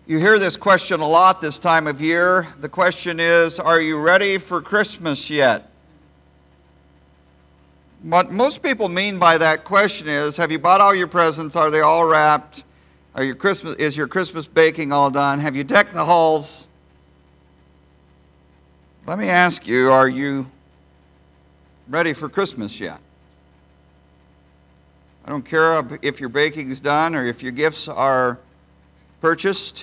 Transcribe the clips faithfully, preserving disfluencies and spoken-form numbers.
You hear this question a lot this time of year. The question is, are you ready for Christmas yet? What most people mean by that question is, have you bought all your presents? Are they all wrapped? Are your Christmas, is your Christmas baking all done? Have you decked the halls? Let me ask you, are you ready for Christmas yet? I don't care if your baking is done or if your gifts are purchased.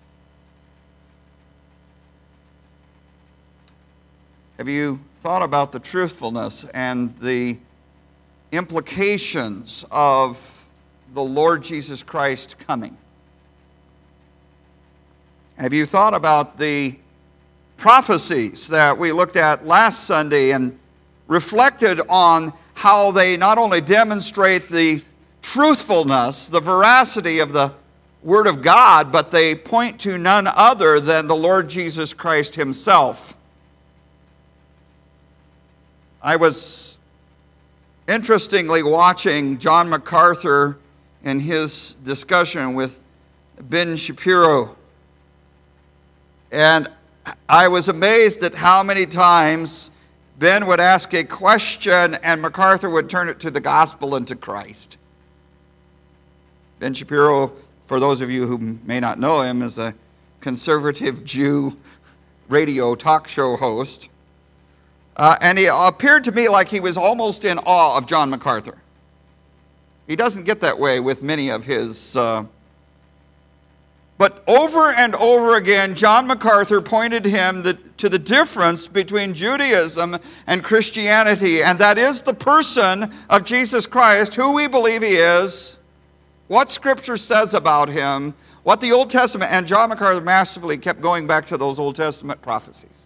Have you thought about the truthfulness and the implications of the Lord Jesus Christ coming? Have you thought about the prophecies that we looked at last Sunday and reflected on how they not only demonstrate the truthfulness, the veracity of the Word of God, but they point to none other than the Lord Jesus Christ Himself? I was interestingly watching John MacArthur in his discussion with Ben Shapiro. And I was amazed at how many times Ben would ask a question and MacArthur would turn it to the gospel and to Christ. Ben Shapiro, for those of you who may not know him, is a conservative Jew radio talk show host. Uh, and he appeared to me like he was almost in awe of John MacArthur. He doesn't get that way with many of his... Uh, but over and over again, John MacArthur pointed him the, to the difference between Judaism and Christianity, and that is the person of Jesus Christ, who we believe He is, what Scripture says about Him, what the Old Testament... And John MacArthur masterfully kept going back to those Old Testament prophecies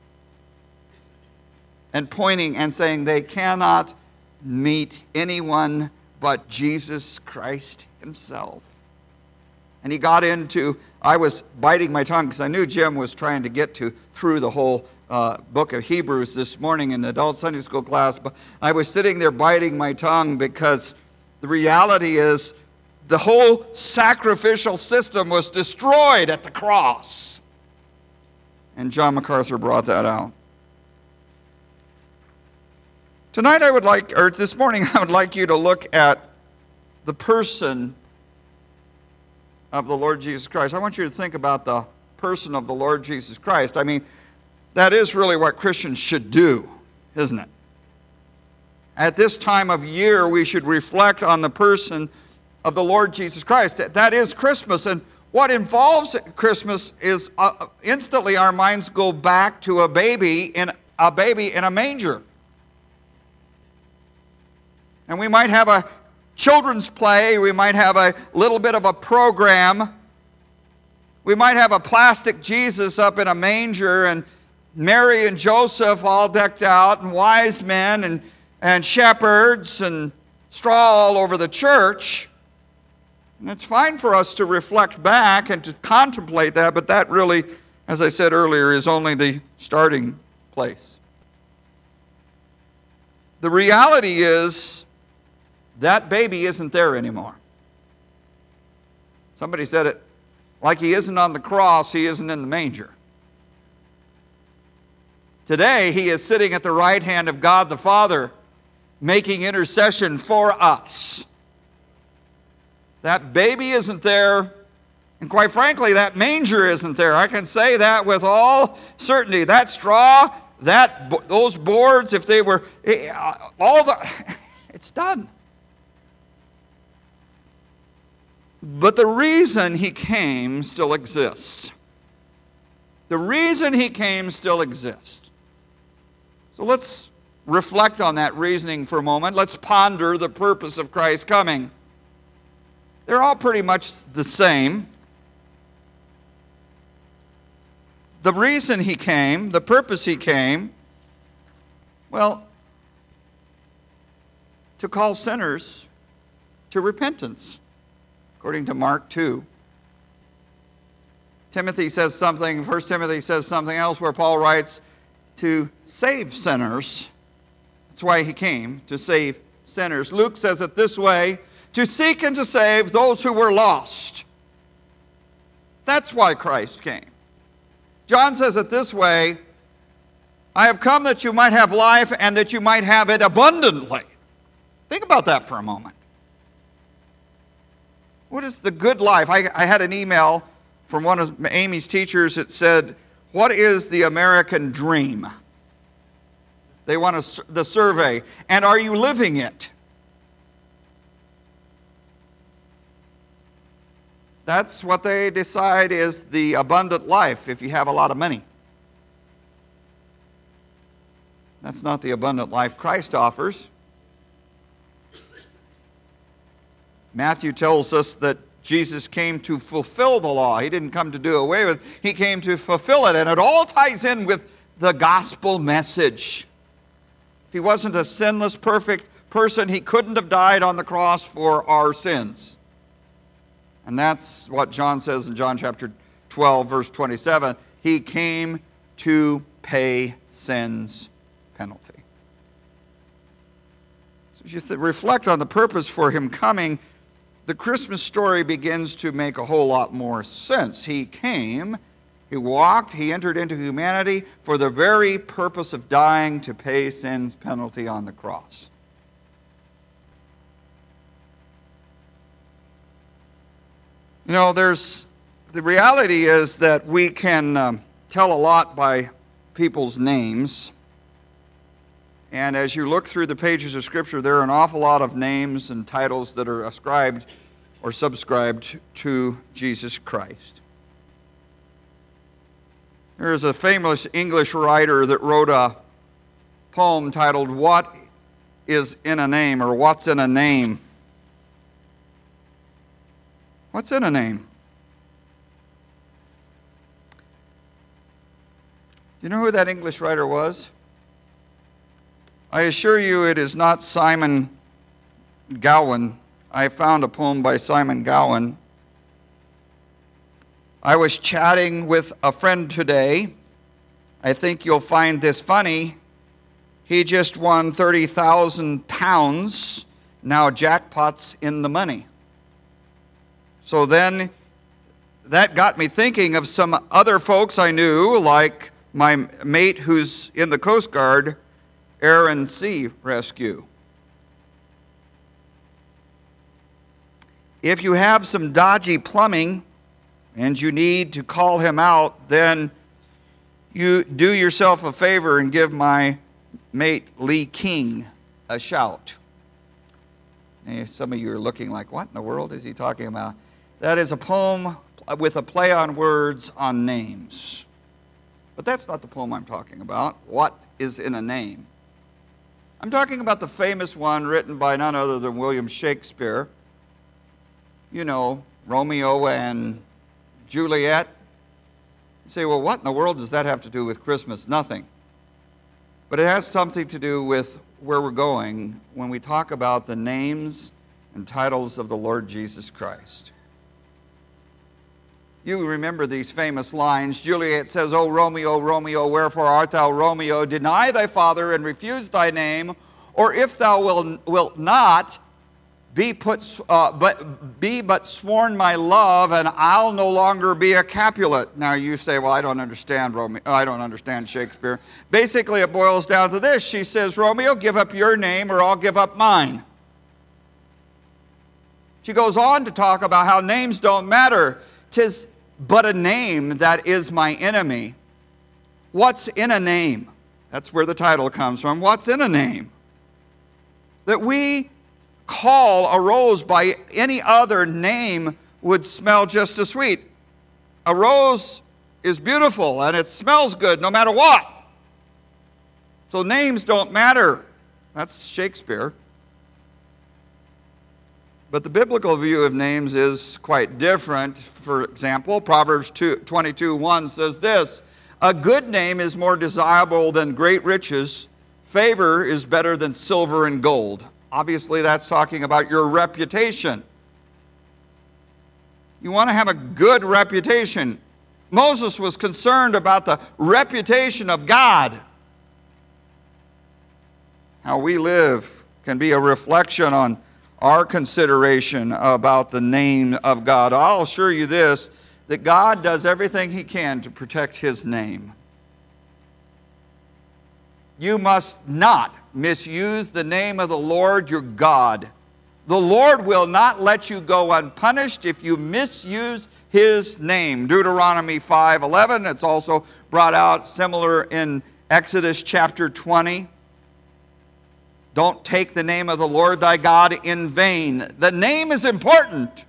and pointing and saying they cannot meet anyone but Jesus Christ Himself. And he got into, I was biting my tongue because I knew Jim was trying to get to through the whole uh, book of Hebrews this morning in the adult Sunday school class, but I was sitting there biting my tongue because the reality is the whole sacrificial system was destroyed at the cross. And John MacArthur brought that out. Tonight I would like, or this morning I would like you to look at the person of the Lord Jesus Christ. I want you to think about the person of the Lord Jesus Christ. I mean, that is really what Christians should do, isn't it? At this time of year, we should reflect on the person of the Lord Jesus Christ. That, that is Christmas. And what involves Christmas is uh, instantly our minds go back to a baby in a baby in a manger. And we might have a children's play. We might have a little bit of a program. We might have a plastic Jesus up in a manger and Mary and Joseph all decked out and wise men and, and shepherds and straw all over the church. And it's fine for us to reflect back and to contemplate that, but that really, as I said earlier, is only the starting place. The reality is, that baby isn't there anymore. Somebody said it, like He isn't on the cross, He isn't in the manger. Today, He is sitting at the right hand of God the Father, making intercession for us. That baby isn't there, and quite frankly, that manger isn't there. I can say that with all certainty. That straw, that those boards, if they were, all the, it's done. But the reason He came still exists. The reason He came still exists. So let's reflect on that reasoning for a moment. Let's ponder the purpose of Christ's coming. They're all pretty much the same. The reason He came, the purpose He came, well, to call sinners to repentance. According to Mark two. Timothy says something, First Timothy says something else where Paul writes to save sinners. That's why He came, to save sinners. Luke says it this way, to seek and to save those who were lost. That's why Christ came. John says it this way, I have come that you might have life and that you might have it abundantly. Think about that for a moment. What is the good life? I, I had an email from one of Amy's teachers that said, what is the American dream? They want a, the survey. And are you living it? That's what they decide is the abundant life if you have a lot of money. That's not the abundant life Christ offers. Matthew tells us that Jesus came to fulfill the law. He didn't come to do away with it. He came to fulfill it. And it all ties in with the gospel message. If he wasn't a sinless, perfect person, he couldn't have died on the cross for our sins. And that's what John says in John chapter twelve, verse twenty-seven. He came to pay sin's penalty. So if you th- reflect on the purpose for him coming, the Christmas story begins to make a whole lot more sense. He came, he walked, he entered into humanity for the very purpose of dying to pay sin's penalty on the cross. You know, there's, the reality is that we can um, tell a lot by people's names. And as you look through the pages of Scripture, there are an awful lot of names and titles that are ascribed or subscribed to Jesus Christ. There is a famous English writer that wrote a poem titled, What is in a Name, or What's in a Name? What's in a name? Do you know who that English writer was? I assure you it is not Simon Gowan. I found a poem by Simon Gowan. I was chatting with a friend today. I think you'll find this funny. He just won thirty thousand pounds. Now jackpot's in the money. So then that got me thinking of some other folks I knew, like my mate who's in the Coast Guard, Air and Sea Rescue. If you have some dodgy plumbing and you need to call him out, then you do yourself a favor and give my mate Lee King a shout. And some of you are looking like, what in the world is he talking about? That is a poem with a play on words on names. But that's not the poem I'm talking about. What is in a name? I'm talking about the famous one written by none other than William Shakespeare. You know, Romeo and Juliet. You say, well, what in the world does that have to do with Christmas? Nothing. But it has something to do with where we're going when we talk about the names and titles of the Lord Jesus Christ. You remember these famous lines. Juliet says, O Romeo, Romeo, wherefore art thou Romeo? Deny thy father and refuse thy name, or if thou wilt, wilt not, be put, uh, but be but sworn my love, and I'll no longer be a Capulet. Now you say, well, I don't understand Romeo. I don't understand Shakespeare. Basically, it boils down to this. She says, Romeo, give up your name, or I'll give up mine. She goes on to talk about how names don't matter. 'Tis but a name that is my enemy. What's in a name? That's where the title comes from. What's in a name? That we call a rose by any other name would smell just as sweet. A rose is beautiful and it smells good no matter what. So names don't matter. That's Shakespeare. But the biblical view of names is quite different. For example, Proverbs twenty-two one says this, a good name is more desirable than great riches. Favor is better than silver and gold. Obviously, that's talking about your reputation. You want to have a good reputation. Moses was concerned about the reputation of God. How we live can be a reflection on our consideration about the name of God. I'll assure you this, that God does everything he can to protect his name. You must not misuse the name of the Lord your God. The Lord will not let you go unpunished if you misuse his name. Deuteronomy five eleven, it's also brought out similar in Exodus chapter twenty. Don't take the name of the Lord thy God in vain. The name is important.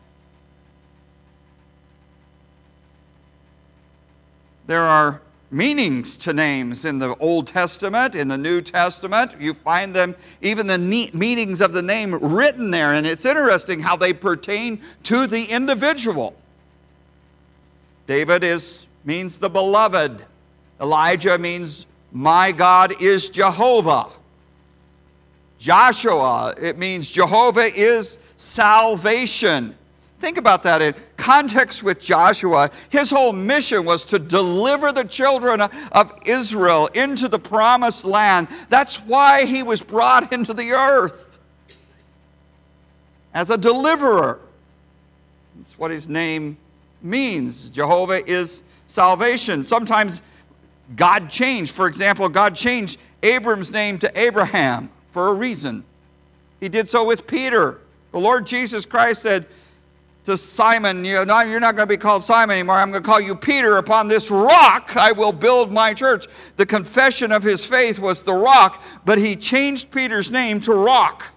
There are meanings to names in the Old Testament, in the New Testament. You find them, even the meanings of the name written there. And it's interesting how they pertain to the individual. David is, means the beloved. Elijah means my God is Jehovah. Joshua, it means Jehovah is salvation. Think about that in context with Joshua. His whole mission was to deliver the children of Israel into the promised land. That's why he was brought into the earth, as a deliverer. That's what his name means. Jehovah is salvation. Sometimes God changed. For example, God changed Abram's name to Abraham for a reason. He did so with Peter. The Lord Jesus Christ said to Simon, you know, you're not going to be called Simon anymore. I'm going to call you Peter. Upon this rock I will build my church. The confession of his faith was the rock, but he changed Peter's name to Rock.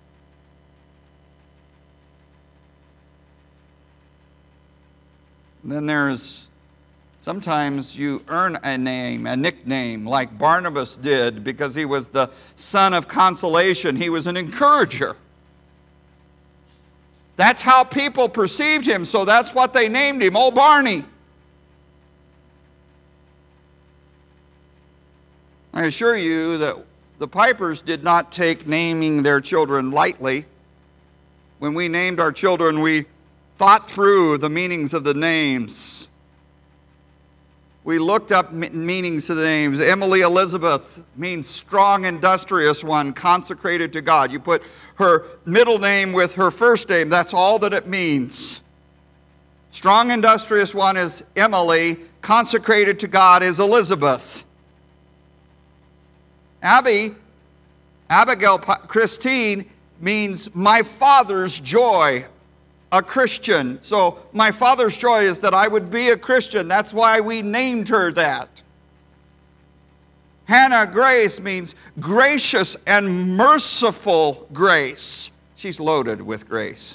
And then there's, sometimes you earn a name, a nickname, like Barnabas did, because he was the son of consolation. He was an encourager. That's how people perceived him, so that's what they named him, Old Barney. I assure you that the Pipers did not take naming their children lightly. When we named our children, we thought through the meanings of the names. We looked up meanings to the names. Emily Elizabeth means strong, industrious one, consecrated to God. You put her middle name with her first name, that's all that it means. Strong, industrious one is Emily. Consecrated to God is Elizabeth. Abby, Abigail Christine means my father's joy. A Christian. So my father's joy is that I would be a Christian. That's why we named her that. Hannah Grace means gracious and merciful grace. She's loaded with grace.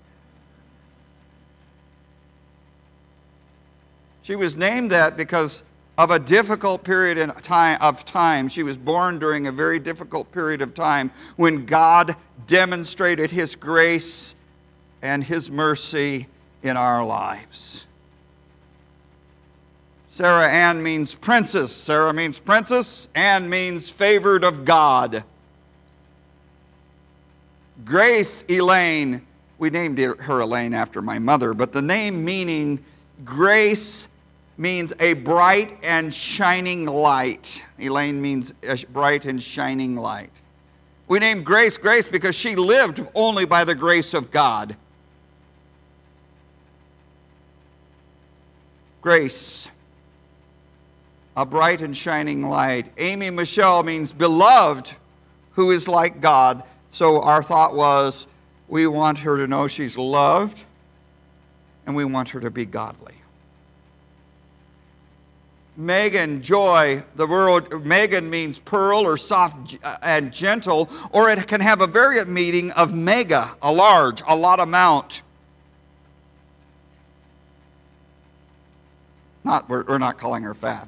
She was named that because of a difficult period in time, of time. She was born during a very difficult period of time when God demonstrated his grace and his mercy in our lives. Sarah Ann means princess. Sarah means princess. Ann means favored of God. Grace Elaine, we named her Elaine after my mother, but the name meaning grace means a bright and shining light. Elaine means a bright and shining light. We named Grace Grace because she lived only by the grace of God. Grace, a bright and shining light. Amy Michelle means beloved who is like God. So our thought was, we want her to know she's loved, and we want her to be godly. Megan, joy, the word Megan means pearl or soft and gentle, or it can have a variant meaning of mega, a large, a lot amount. Not, we're, we're not calling her fat.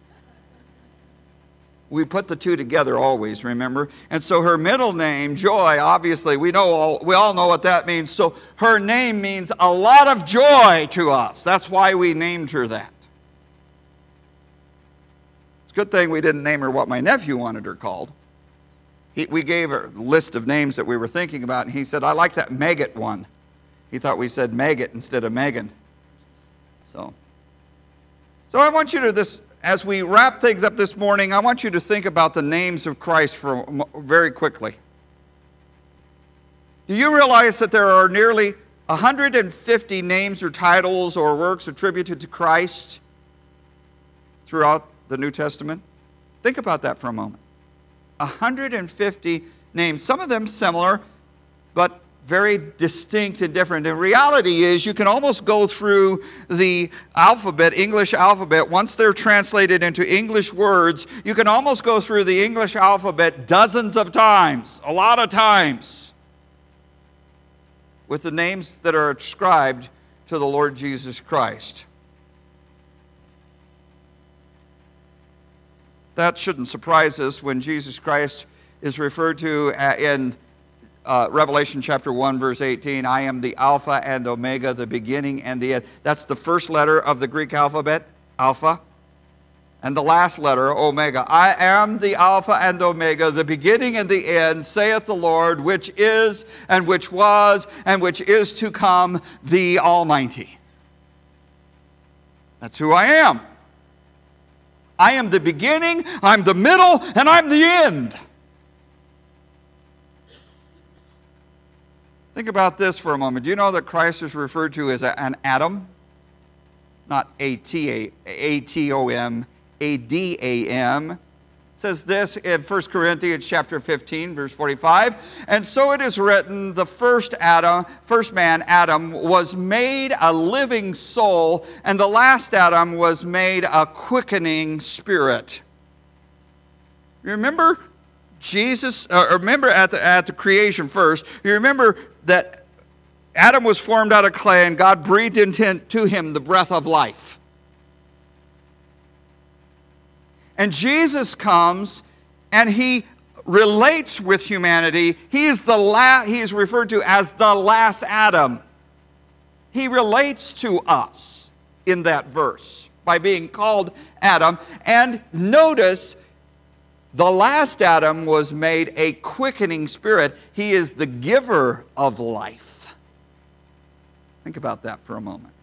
We put the two together always, remember? And so her middle name, Joy, obviously, we know all, we all know what that means. So her name means a lot of joy to us. That's why we named her that. It's a good thing we didn't name her what my nephew wanted her called. He, we gave her a list of names that we were thinking about, and he said, I like that Maggot one. He thought we said maggot instead of Megan. So... So I want you to, this, as we wrap things up this morning, I want you to think about the names of Christ for very quickly. Do you realize that there are nearly one hundred fifty names or titles or works attributed to Christ throughout the New Testament. Think about that for a moment. one hundred fifty names, some of them similar, but very distinct and different. The reality is you can almost go through the alphabet, English alphabet, once they're translated into English words, you can almost go through the English alphabet dozens of times, a lot of times, with the names that are ascribed to the Lord Jesus Christ. That shouldn't surprise us when Jesus Christ is referred to in uh, Revelation chapter one, verse eighteen. I am the Alpha and Omega, the beginning and the end. That's the first letter of the Greek alphabet, Alpha, and the last letter, Omega. I am the Alpha and Omega, the beginning and the end, saith the Lord, which is and which was and which is to come, the Almighty. That's who I am. I am the beginning, I'm the middle, and I'm the end. Think about this for a moment. Do you know that Christ is referred to as an atom? Not A T O M, A D A M. It says this in First Corinthians chapter fifteen, verse forty-five. And so it is written, the first Adam, first man, Adam, was made a living soul, and the last Adam was made a quickening spirit. You remember Jesus, uh, remember at the, at the creation first, you remember that Adam was formed out of clay and God breathed into him the breath of life. And Jesus comes and he relates with humanity. He is the la- he is referred to as the last Adam. He relates to us in that verse by being called Adam. And notice, the last Adam was made a quickening spirit. He is the giver of life. Think about that for a moment.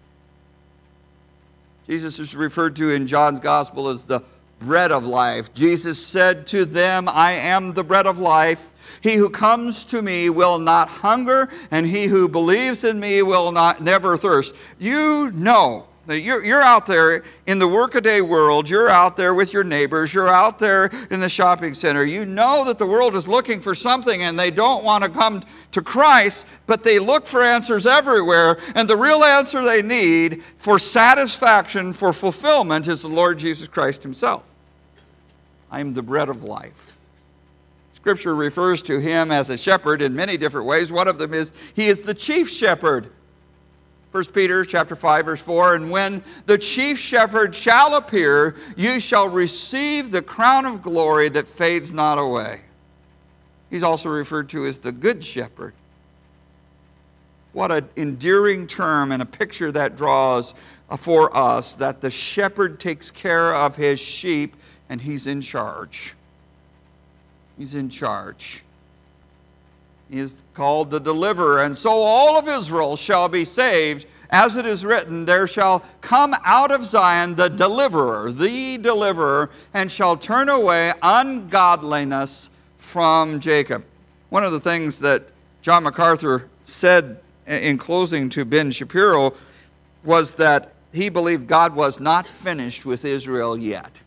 Jesus is referred to in John's Gospel as the bread of life. Jesus said to them, I am the bread of life. He who comes to me will not hunger, and he who believes in me will not never thirst. You know that you're, you're out there in the workaday world, you're out there with your neighbors, you're out there in the shopping center. You know that the world is looking for something and they don't want to come to Christ, but they look for answers everywhere. And the real answer they need for satisfaction, for fulfillment, is the Lord Jesus Christ himself. I am the bread of life. Scripture refers to him as a shepherd in many different ways. One of them is he is the chief shepherd. First Peter chapter five, verse four, and when the chief shepherd shall appear, you shall receive the crown of glory that fades not away. He's also referred to as the good shepherd. What an endearing term and a picture that draws for us, that the shepherd takes care of his sheep and he's in charge. He's in charge. He is called the deliverer. And so all of Israel shall be saved. As it is written, there shall come out of Zion the deliverer, the deliverer, and shall turn away ungodliness from Jacob. One of the things that John MacArthur said in closing to Ben Shapiro was that he believed God was not finished with Israel yet.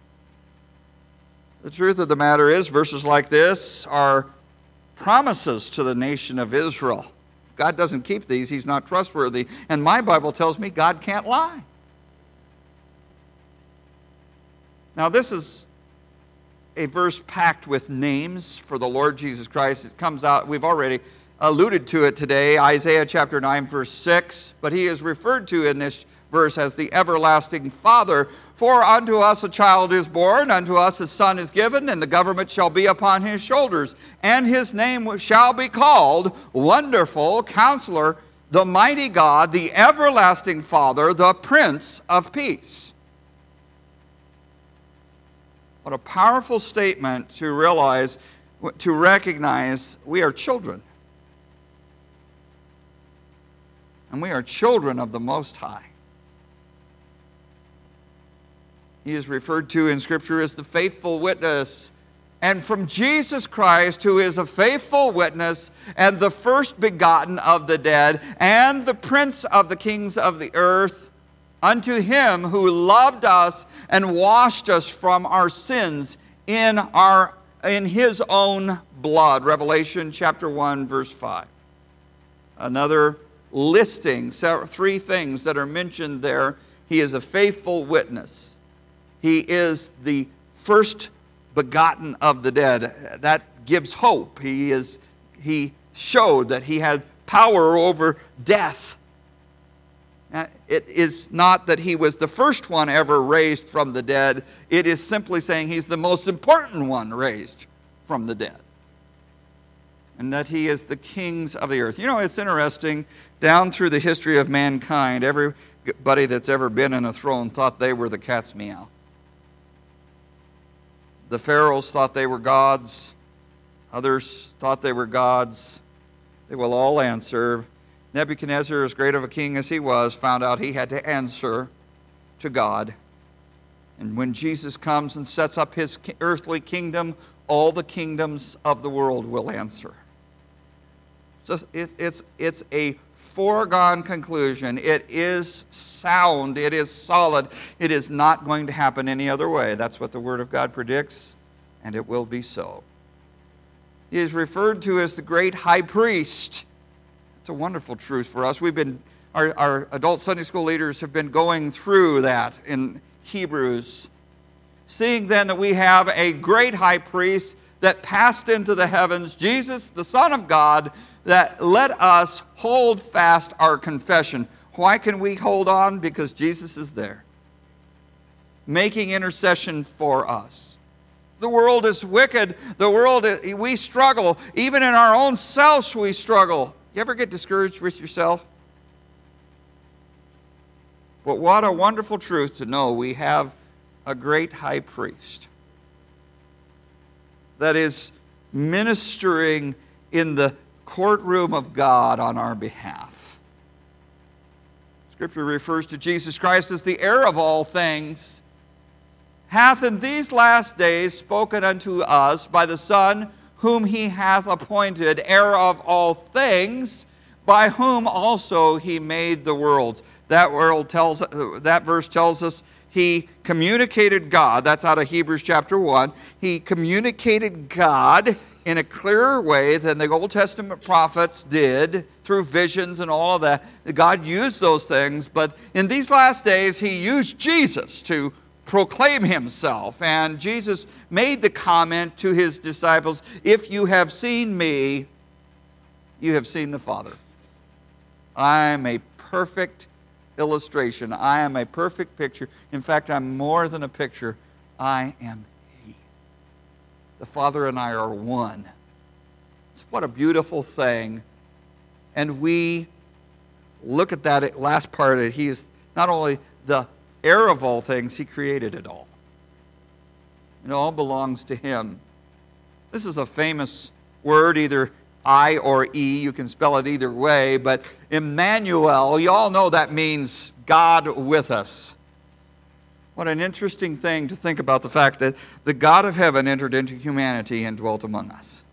The truth of the matter is, verses like this are promises to the nation of Israel. If God doesn't keep these, he's not trustworthy. And my Bible tells me God can't lie. Now this is a verse packed with names for the Lord Jesus Christ. It comes out, we've already alluded to it today, Isaiah chapter nine, verse six. But he is referred to in this verse as the everlasting Father. For unto us a child is born, unto us a son is given, and the government shall be upon his shoulders. And his name shall be called Wonderful Counselor, the Mighty God, the Everlasting Father, the Prince of Peace. What a powerful statement to realize, to recognize we are children. And we are children of the Most High. He is referred to in Scripture as the faithful witness and from Jesus Christ, who is a faithful witness and the first begotten of the dead and the prince of the kings of the earth, unto him who loved us and washed us from our sins in our in his own blood. Revelation chapter one, verse five. Another listing, three things that are mentioned there. He is a faithful witness. He is the first begotten of the dead. That gives hope. He is he showed that he had power over death. It is not that he was the first one ever raised from the dead. It is simply saying he's the most important one raised from the dead. And that he is the kings of the earth. You know, it's interesting, down through the history of mankind, everybody that's ever been in a throne thought they were the cat's meow. The pharaohs thought they were gods. Others thought they were gods. They will all answer. Nebuchadnezzar, as great of a king as he was, found out he had to answer to God. And when Jesus comes and sets up his earthly kingdom, all the kingdoms of the world will answer. So it's, it's, it's a foregone conclusion. It is sound. It is solid. It is not going to happen any other way. That's what the Word of God predicts, and it will be so. He is referred to as the great high priest. It's a wonderful truth for us. We've been, our, our adult Sunday school leaders have been going through that in Hebrews. Seeing then that we have a great high priest that passed into the heavens, Jesus, the Son of God, that let us hold fast our confession. Why can we hold on? Because Jesus is there, making intercession for us. The world is wicked. The world, is, we struggle. Even in our own selves we struggle. You ever get discouraged with yourself? But what a wonderful truth to know we have a great high priest that is ministering in the courtroom of God on our behalf. Scripture refers to Jesus Christ as the heir of all things, hath in these last days spoken unto us by the Son, whom he hath appointed heir of all things, by whom also he made the worlds. That world tells, that verse tells us he communicated God. That's out of Hebrews chapter one. He communicated God in a clearer way than the Old Testament prophets did through visions and all of that. God used those things, but in these last days he used Jesus to proclaim himself. And Jesus made the comment to his disciples, if you have seen me, you have seen the Father. I am a perfect illustration. I am a perfect picture. In fact, I'm more than a picture. I am He. The Father and I are one. So what a beautiful thing. And we look at that last part. He is not only the heir of all things, He created it all. It all belongs to Him. This is a famous word, either I or E. You can spell it either way. But Emmanuel, you all know that means God with us. What an interesting thing to think about the fact that the God of heaven entered into humanity and dwelt among us.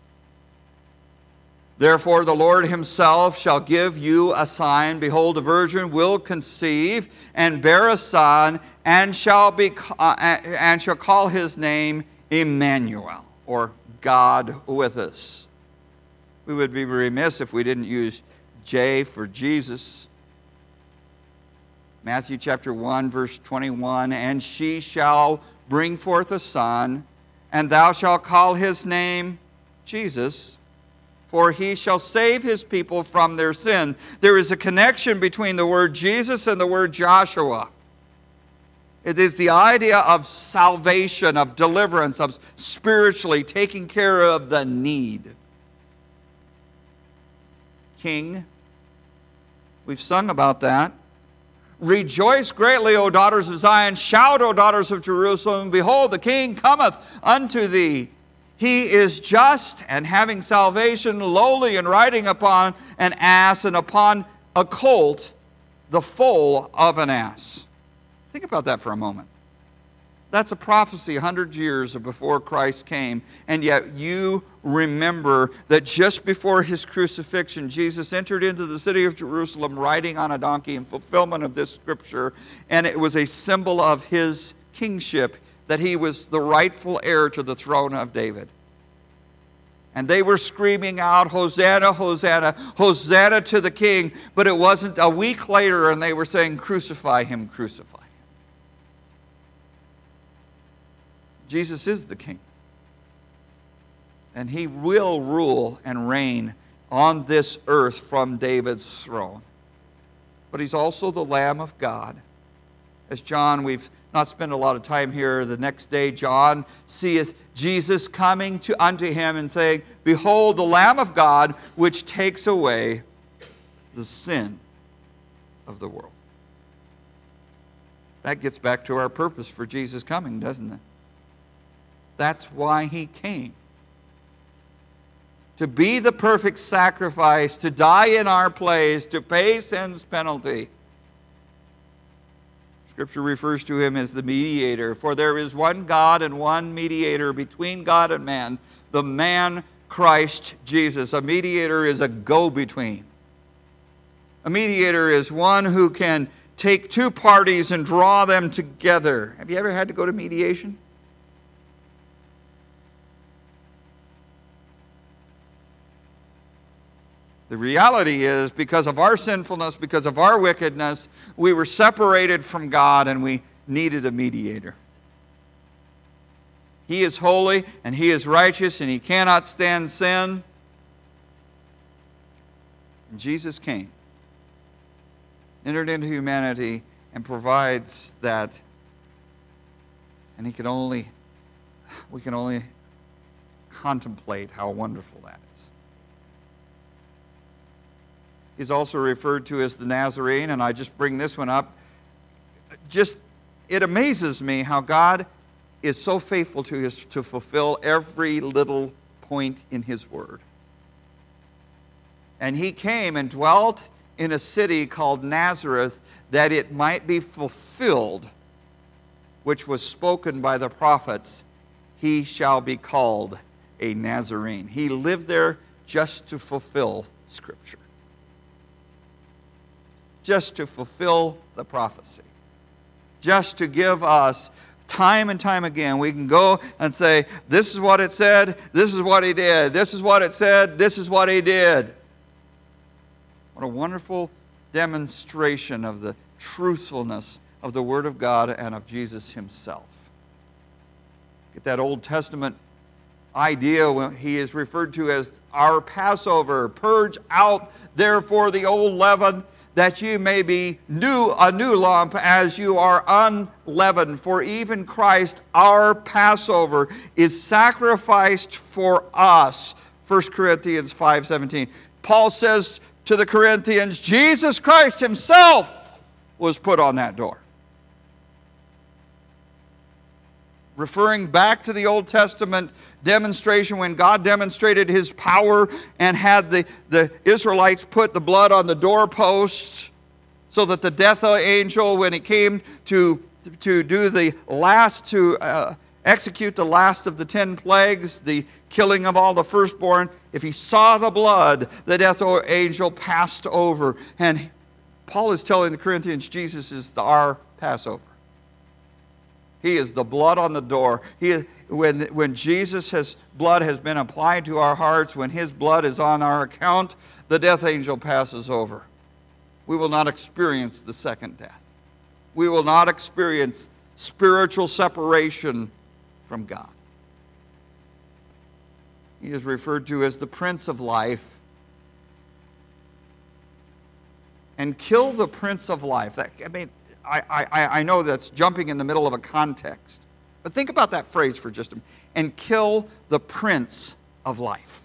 Therefore the Lord Himself shall give you a sign. Behold, a virgin will conceive and bear a son, and shall be uh, and shall call his name Emmanuel, or God with us. We would be remiss if we didn't use J for Jesus. Matthew chapter one, verse twenty-one, and she shall bring forth a son, and thou shalt call his name Jesus, for he shall save his people from their sin. There is a connection between the word Jesus and the word Joshua. It is the idea of salvation, of deliverance, of spiritually taking care of the need. King, we've sung about that. Rejoice greatly, O daughters of Zion. Shout, O daughters of Jerusalem. Behold, the King cometh unto thee. He is just and having salvation, lowly and riding upon an ass, and upon a colt, the foal of an ass. Think about that for a moment. That's a prophecy one hundred years before Christ came. And yet you remember that just before his crucifixion, Jesus entered into the city of Jerusalem riding on a donkey in fulfillment of this scripture. And it was a symbol of his kingship, that he was the rightful heir to the throne of David. And they were screaming out, Hosanna, Hosanna, Hosanna to the King. But it wasn't a week later and they were saying, crucify him, crucify him. Jesus is the King. And he will rule and reign on this earth from David's throne. But he's also the Lamb of God. As John, we've not spent a lot of time here. The next day, John seeth Jesus coming to unto him and saying, behold, the Lamb of God, which takes away the sin of the world. That gets back to our purpose for Jesus coming, doesn't it? That's why he came. To be the perfect sacrifice, to die in our place, to pay sin's penalty. Scripture refers to him as the mediator. For there is one God and one mediator between God and man, the man Christ Jesus. A mediator is a go-between. A mediator is one who can take two parties and draw them together. Have you ever had to go to mediation? The reality is, because of our sinfulness, because of our wickedness, we were separated from God and we needed a mediator. He is holy and he is righteous and he cannot stand sin. And Jesus came, entered into humanity, and provides that. And he can only, we can only contemplate how wonderful that is. He's also referred to as the Nazarene, and I just bring this one up. Just, it amazes me how God is so faithful to his, to fulfill every little point in his word. And he came and dwelt in a city called Nazareth, that it might be fulfilled, which was spoken by the prophets, he shall be called a Nazarene. He lived there just to fulfill Scripture. Just to fulfill the prophecy. Just to give us time and time again, we can go and say, this is what it said, this is what he did, this is what it said, this is what he did. What a wonderful demonstration of the truthfulness of the Word of God and of Jesus himself. Get that Old Testament idea when he is referred to as our Passover. Purge out therefore the old leaven, that you may be new, a new lump, as you are unleavened. For even Christ, our Passover, is sacrificed for us. First Corinthians five seventeen. Paul says to the Corinthians, Jesus Christ himself was put on that door. Referring back to the Old Testament demonstration when God demonstrated his power and had the, the Israelites put the blood on the doorposts so that the death angel, when he came to, to do the last, to uh, execute the last of the ten plagues, the killing of all the firstborn, if he saw the blood, the death angel passed over. And Paul is telling the Corinthians, Jesus is the, our Passover. He is the blood on the door. He is, when, when Jesus' has, blood has been applied to our hearts, when his blood is on our account, the death angel passes over. We will not experience the second death. We will not experience spiritual separation from God. He is referred to as the Prince of Life. And kill the Prince of Life. That, I mean, I, I, I know that's jumping in the middle of a context. But think about that phrase for just a minute. And kill the Prince of Life,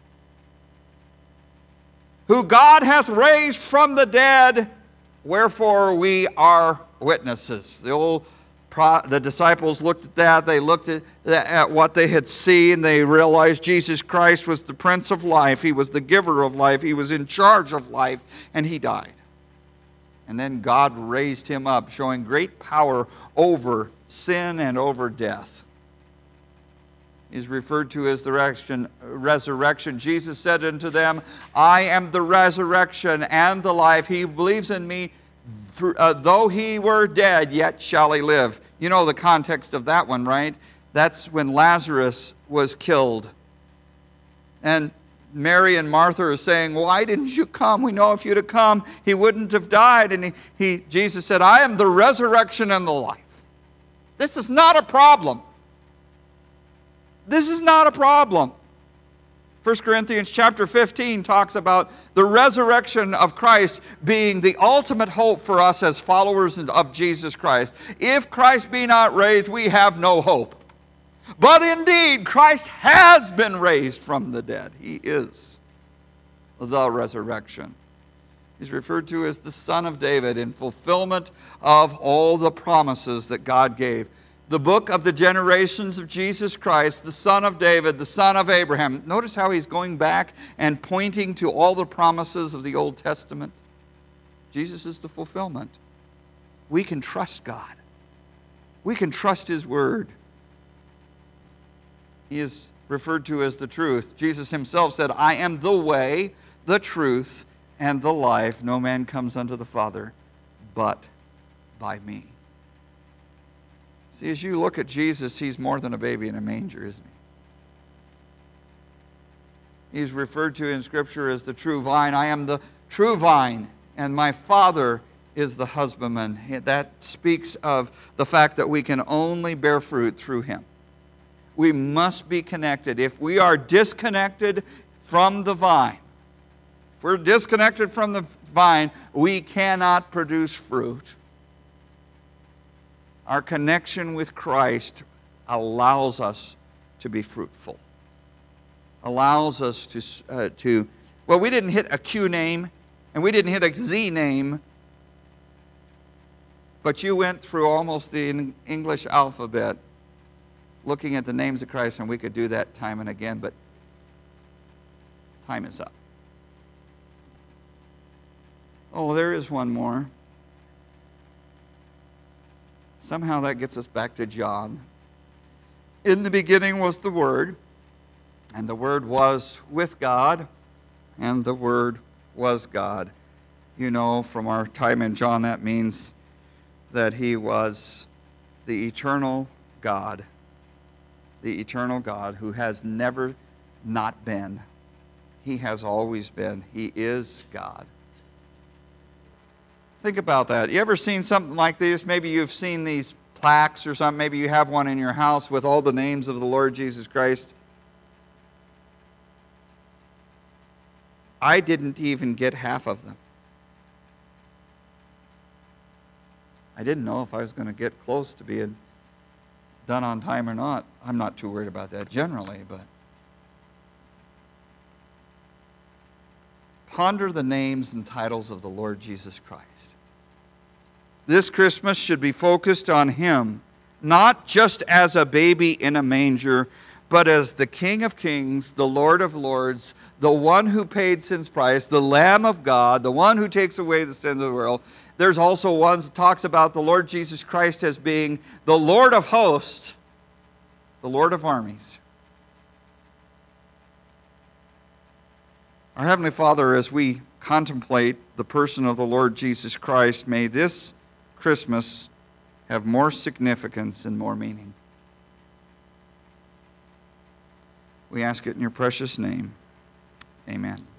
who God hath raised from the dead, wherefore we are witnesses. The old pro, the disciples looked at that. They looked at, at what they had seen. They realized Jesus Christ was the Prince of Life. He was the giver of life. He was in charge of life, and he died. And then God raised him up, showing great power over sin and over death. He's referred to as the resurrection. Jesus said unto them, I am the resurrection and the life. He who believes in me, uh, though he were dead, yet shall he live. You know the context of that one, right? That's when Lazarus was killed. And Mary and Martha are saying, why didn't you come? We know if you'd have come, he wouldn't have died. And he, he, Jesus said, I am the resurrection and the life. This is not a problem. This is not a problem. First Corinthians chapter fifteen talks about the resurrection of Christ being the ultimate hope for us as followers of Jesus Christ. If Christ be not raised, we have no hope. But indeed, Christ has been raised from the dead. He is the resurrection. He's referred to as the Son of David in fulfillment of all the promises that God gave. The book of the generations of Jesus Christ, the Son of David, the Son of Abraham. Notice how he's going back and pointing to all the promises of the Old Testament. Jesus is the fulfillment. We can trust God. We can trust His Word. He is referred to as the truth. Jesus Himself said, I am the way, the truth, and the life. No man comes unto the Father but by me. See, as you look at Jesus, He's more than a baby in a manger, isn't He? He's referred to in Scripture as the true vine. I am the true vine, and my Father is the husbandman. That speaks of the fact that we can only bear fruit through Him. We must be connected. If we are disconnected from the vine, if we're disconnected from the vine, we cannot produce fruit. Our connection with Christ allows us to be fruitful. Allows us to, uh, to, well, we didn't hit a Q name and we didn't hit a Z name, but you went through almost the English alphabet looking at the names of Christ, and we could do that time and again, but time is up. Oh, there is one more. Somehow that gets us back to John. In the beginning was the Word, and the Word was with God, and the Word was God. You know, from our time in John, that means that He was the eternal God, the eternal God who has never not been. He has always been. He is God. Think about that. You ever seen something like this? Maybe you've seen these plaques or something. Maybe you have one in your house with all the names of the Lord Jesus Christ. I didn't even get half of them. I didn't know if I was going to get close to being done on time or not. I'm not too worried about that generally, but ponder the names and titles of the Lord Jesus Christ. This Christmas should be focused on Him, not just as a baby in a manger, but as the King of Kings, the Lord of Lords, the one who paid sin's price, the Lamb of God, the one who takes away the sins of the world. There's also one that talks about the Lord Jesus Christ as being the Lord of hosts, the Lord of armies. Our Heavenly Father, as we contemplate the person of the Lord Jesus Christ, may this Christmas have more significance and more meaning. We ask it in your precious name. Amen.